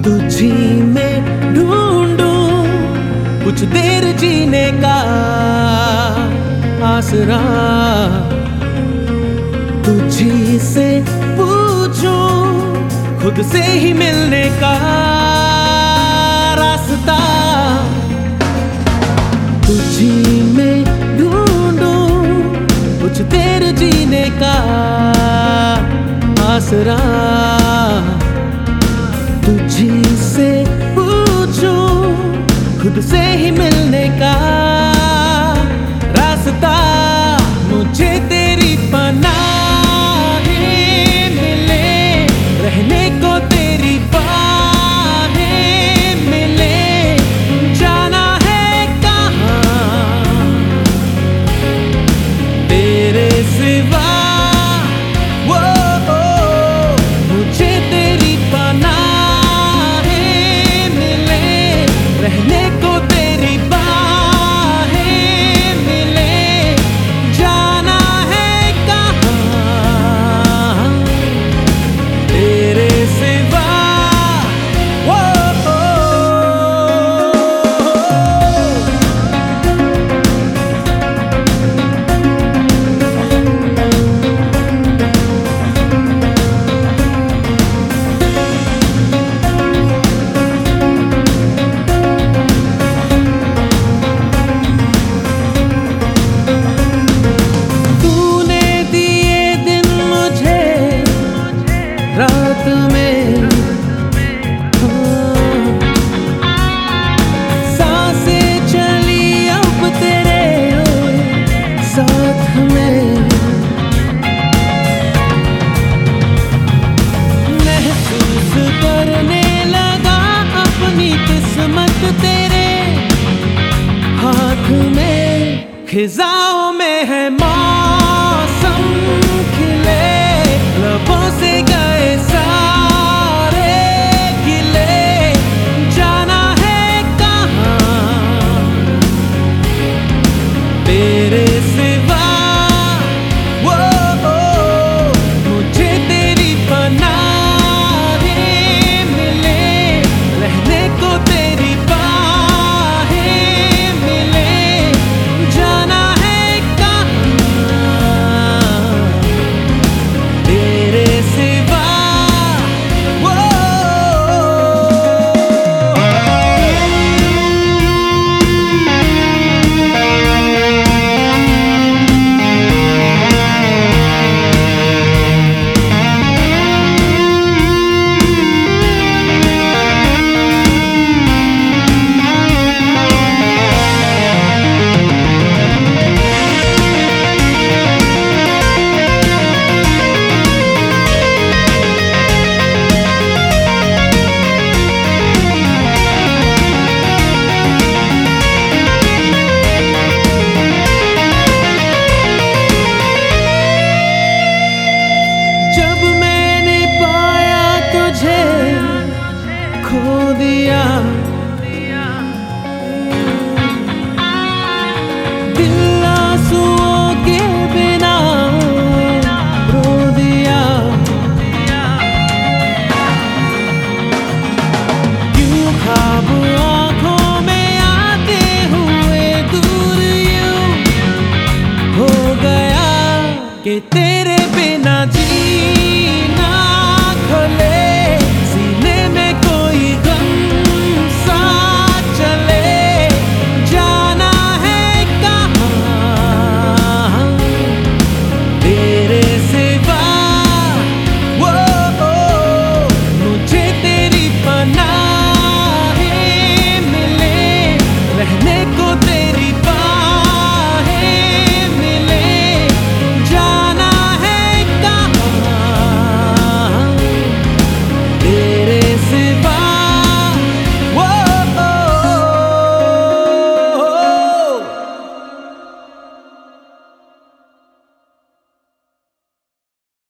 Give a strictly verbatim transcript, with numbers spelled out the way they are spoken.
तुझी में ढूंढूं कुछ देर जीने का आसरा, तुझी से पूछूं खुद से ही मिलने का रास्ता। तुझी में ढूंढूं कुछ देर जीने का आसरा, तुझी से पूछूं खुद से ही मिलने का रास्ता। मुझे तेरी पनाहें मिले, रहने को तेरी बाहें मिले, जाना है कहाँ तेरे सिवा। वो मुझे तेरी पनाहें मिले, रहने को तेरी बाहें मिले, जाना है कहाँ तेरे सिवा। वो रात में हाँ, सांसें चली अब तेरे साथ में, महसूस करने लगा अपनी किस्मत तेरे हाथ में। खिजाओं में है मौसम खिले, लबों से गए सारे गिले, जाना है कहाँ तेरे सिवा। वो मुझे तेरी पनाहें मिले, रहने को तेरी बाहें मिले, जाना है कहाँ तेरे सिवा। वो जब मैंने पाया तुझे खो दिया, दिल आंसुओं के बिना रो दिया। क्यों ख्वाब आँखों में आते हुए दूर यूं हो गया कि तेरे बिना जी